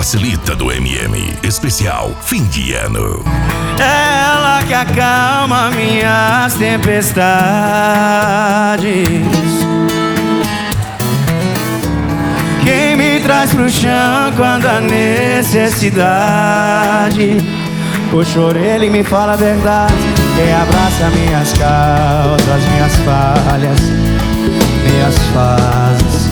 Facilita do MM. Especial fim de ano. É ela que acalma minhas tempestades, quem me traz pro chão quando há necessidade. Puxa a orelha e me fala a verdade, quem abraça minhas causas, minhas falhas, minhas fases.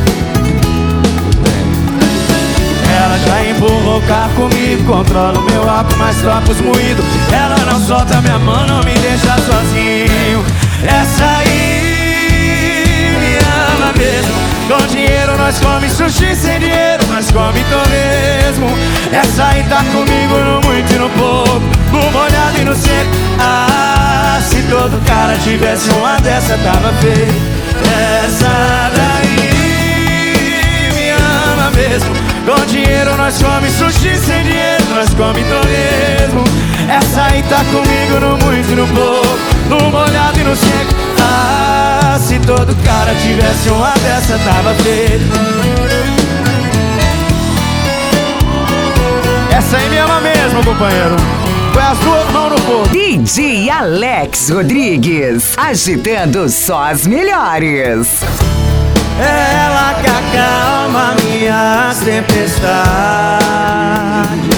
Ela já empurrou o carro comigo, controla o meu álcool, mais topos moído. Ela não solta minha mão, não me deixa sozinho. Essa aí me ama mesmo. Com dinheiro nós come sushi, sem dinheiro nós come torresmo. Essa aí tá comigo no muito e no pouco, no molhado e no seco. Ah, se todo cara tivesse uma dessa tava feio. Essa daí me ama mesmo. Com dinheiro nós come sushi, sem dinheiro nós come torresmo. Essa aí tá comigo no muito e no pouco, no molhado e no seco. Ah, se todo cara tivesse uma dessa tava feito. Essa aí me ama mesmo, companheiro. Põe as duas mãos no fogo. DJ Alex Rodrigues, agitando só as melhores. É ela que acalma minhas tempestades,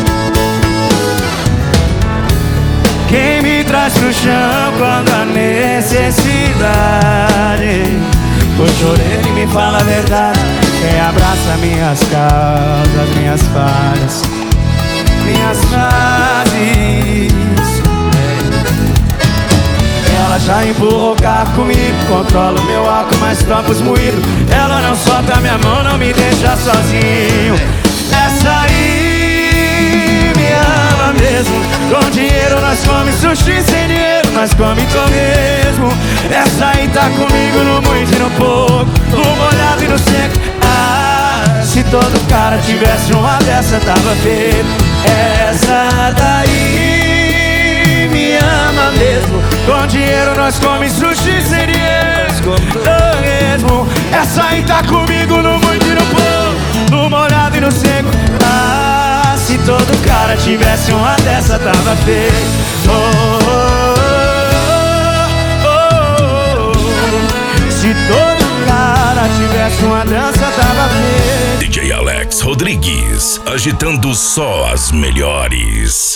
quem me traz pro chão quando há necessidade. Puxa a orelha e me fala a verdade, quem abraça minhas causas, minhas falhas, minhas fases. Ela já empurrou o carro comigo, controla o meu álcool, mais topos moído. Ela não solta minha mão, não me deixa sozinho. Essa aí me ama mesmo. Com dinheiro nós come sushi, sem dinheiro nós come torresmo. Essa aí tá comigo no muito e no pouco, no molhado e no seco. Ah, se todo cara tivesse uma dessa tava feito. Essa daí me ama mesmo. Com dinheiro nós come sushi, sem dinheiro nós come torresmo. Essa aí tá comigo no muito e no pouco, no molhado e no seco. Ah, se todo cara tivesse uma dessa tava feito. Oh, oh, oh, oh. Se todo cara tivesse uma dança tava feito. DJ Alex Rodrigues, agitando só as melhores.